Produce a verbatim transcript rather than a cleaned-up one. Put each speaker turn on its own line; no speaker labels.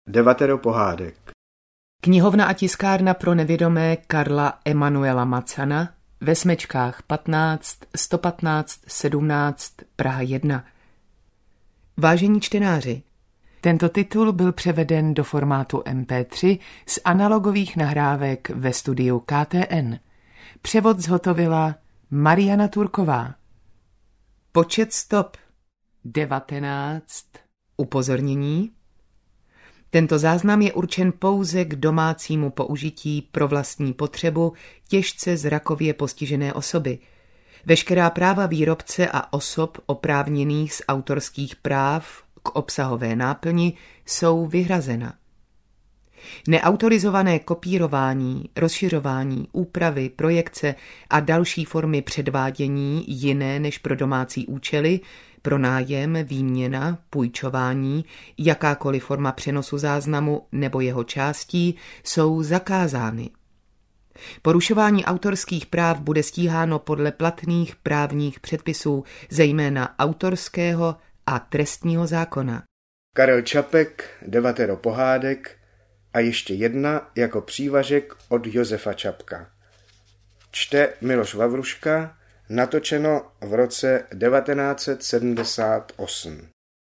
Devatero pohádek.
Knihovna a tiskárna pro nevědomé Karla Emanuela Macana ve Smečkách patnáct, sto patnáct, sedmnáct, Praha jedna. Vážení čtenáři, tento titul byl převeden do formátu em pé tři z analogových nahrávek ve studiu ká té en. Převod zhotovila Mariana Turková. Počet stop devatenáct. Upozornění. Tento záznam je určen pouze k domácímu použití pro vlastní potřebu těžce zrakově postižené osoby. Veškerá práva výrobce a osob oprávněných z autorských práv k obsahové náplni jsou vyhrazena. Neautorizované kopírování, rozšiřování, úpravy, projekce a další formy předvádění jiné než pro domácí účely, pronájem, výměna, půjčování, jakákoliv forma přenosu záznamu nebo jeho částí jsou zakázány. Porušování autorských práv bude stíháno podle platných právních předpisů, zejména autorského a trestního zákona.
Karel Čapek, Devatero pohádek a ještě jedna jako přívažek od Josefa Čapka. Čte Miloš Vavruška, natočeno v roce devatenáct set sedmdesát osm.